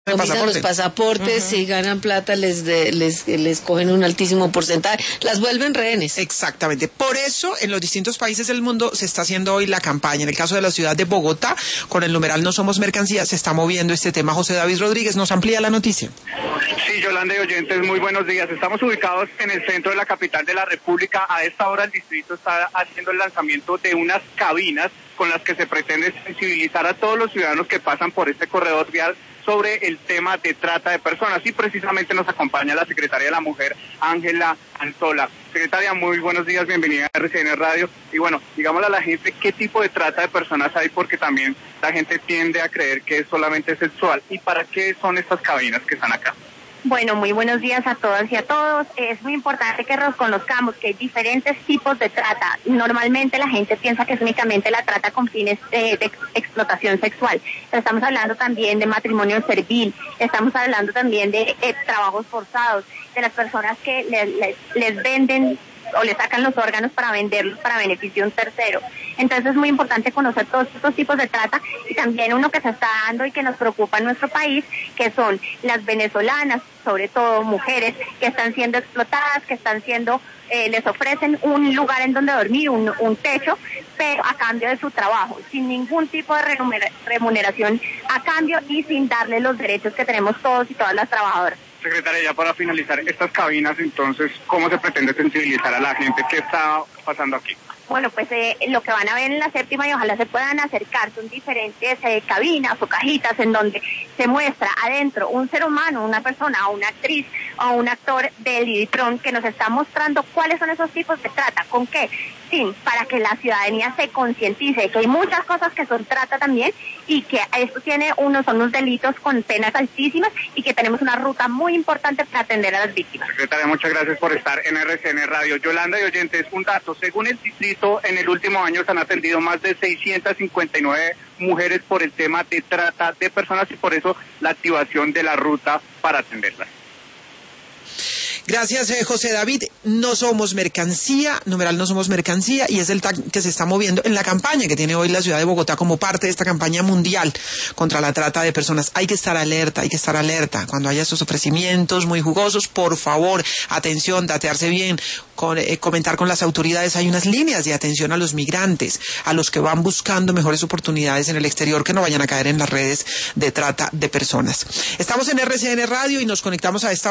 los pasaportes, si ganan plata les cogen un altísimo porcentaje, las vuelven rehenes. Exactamente. Por eso en los distintos países del mundo se está haciendo hoy la campaña. En el caso de la ciudad de Bogotá, con el numeral No Somos Mercancía, se está moviendo este tema. José David Rodríguez nos amplía la noticia. Sí, Yolanda y oyentes, muy buenos días. Estamos ubicados en el centro de la capital de la República. A esta hora el distrito está haciendo el lanzamiento de unas cabinas con las que se pretende sensibilizar a todos los ciudadanos que pasan por este corredor vial sobre el tema de trata de personas. Y precisamente nos acompaña la secretaria de la Mujer, Ángela Anzola. Secretaria, muy buenos días, bienvenida a RCN Radio. Y bueno, digámosle a la gente qué tipo de trata de personas hay, porque también la gente tiende a creer que es solamente sexual. ¿Y para qué son estas cabinas que están acá? Bueno, muy buenos días a todas y a todos. Es muy importante que reconozcamos que hay diferentes tipos de trata. Normalmente la gente piensa que es únicamente la trata con fines de explotación sexual. Pero estamos hablando también de matrimonio servil, estamos hablando también de trabajos forzados, de las personas que les venden o le sacan los órganos para venderlos para beneficio de un tercero. Entonces es muy importante conocer todos estos tipos de trata, y también uno que se está dando y que nos preocupa en nuestro país, que son las venezolanas, sobre todo mujeres que están siendo explotadas, que están siendo, les ofrecen un lugar en donde dormir, un techo, pero a cambio de su trabajo, sin ningún tipo de remuneración a cambio y sin darle los derechos que tenemos todos y todas las trabajadoras. Secretaria, ya para finalizar estas cabinas, entonces, ¿cómo se pretende sensibilizar a la gente? ¿Qué está pasando aquí? Bueno, pues lo que van a ver en la séptima, y ojalá se puedan acercar, son diferentes cabinas o cajitas en donde se muestra adentro un ser humano, una persona, o una actriz o un actor del Iditron, que nos está mostrando cuáles son esos tipos de trata, con qué, sí, para que la ciudadanía se concientice que hay muchas cosas que son trata también, y que esto son unos delitos con penas altísimas, y que tenemos una ruta muy importante para atender a las víctimas. Secretaria, muchas gracias por estar en RCN Radio. Yolanda y oyentes, un dato, según el distrito, en el último año se han atendido más de 659 mujeres por el tema de trata de personas, y por eso la activación de la ruta para atenderlas. Gracias, José David. No somos mercancía, numeral No Somos Mercancía, y es el tag que se está moviendo en la campaña que tiene hoy la ciudad de Bogotá como parte de esta campaña mundial contra la trata de personas. Hay que estar alerta, Cuando haya estos ofrecimientos muy jugosos, por favor, atención, datearse bien, comentar con las autoridades. Hay unas líneas de atención a los migrantes, a los que van buscando mejores oportunidades en el exterior, que no vayan a caer en las redes de trata de personas. Estamos en RCN Radio y nos conectamos a esta